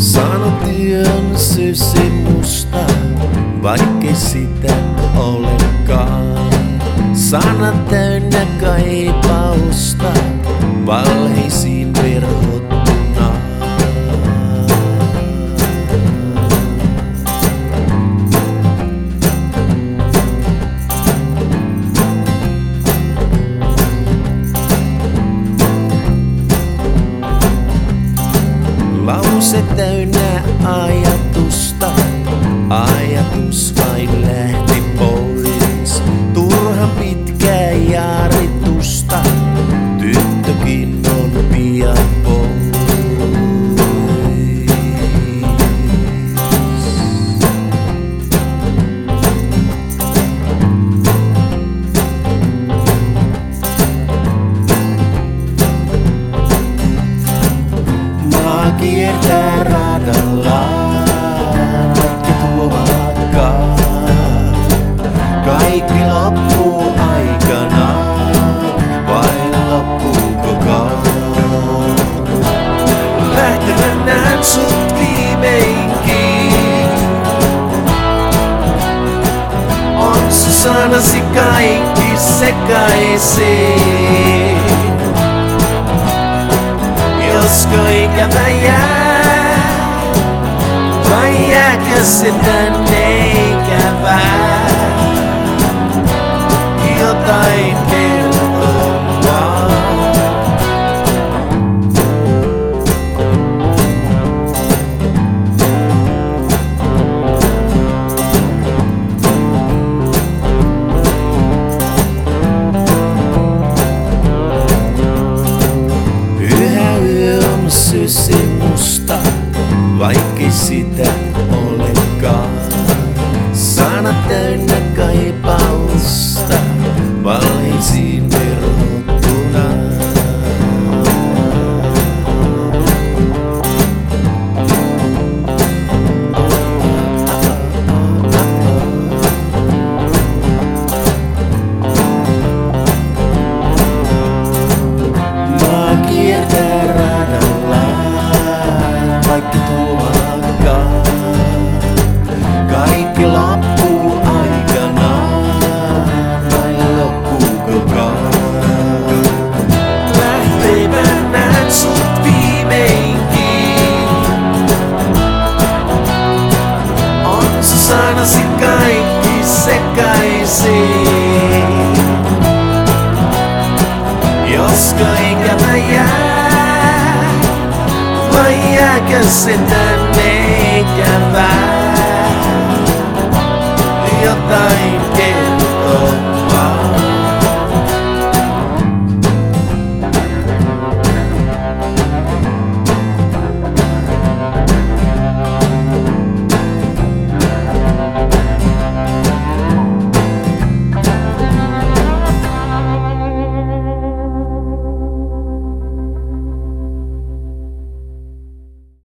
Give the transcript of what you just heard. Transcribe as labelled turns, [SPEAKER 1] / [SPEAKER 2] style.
[SPEAKER 1] Sanotyön sysi musta, vaikkei sitä olekaan. Sanat täynnä kaipausta, valheisiin verhottuna. Lause täynnä ajatusta, ajatus vain lähti pois. Turha pitkää jaaritusta, tyttökin on pian pois. Maa kiertää radalla, kaikki tuomakaan. Kaikki loppuu aikanaan, vai loppuukokaan? Lähtevän näen sut viimeinkin. On se sanasi kaikki sekaisin. Josko ikävä jää, vai jääkö se tänne ikävää? Jotain kertomaan. Pyhä yö on sysi musta, vaikkei sitä olekaan. Sanat täynnä kaipausta, valheisiin verhottuna. Maa kiertää radalla, kaikki tuomakaan. Kaikki loppuu aikanaan, vai loppuukokaan? Lähtevän näen sut viimeinkin. On se sanasi kaikki sekaisin. Josko ikävä jää, vai jääkö se tänne ikävää? Jotain